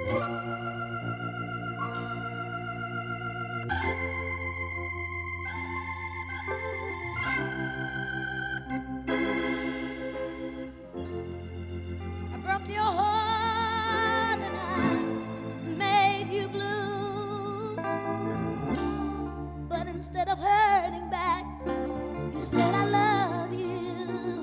I broke your heart and I made you blue. But instead of hurting back, you said I love you.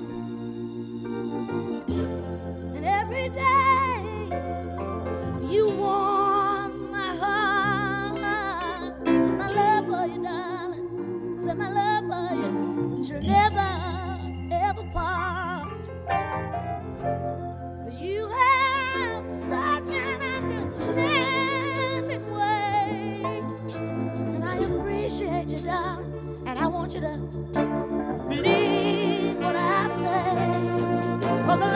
And every day you warm my heart. And my love for you, darling, said my love for you shall never, ever part. 'Cause you have such an understanding way. And I appreciate you, darling, and I want you to believe what I say. 'Cause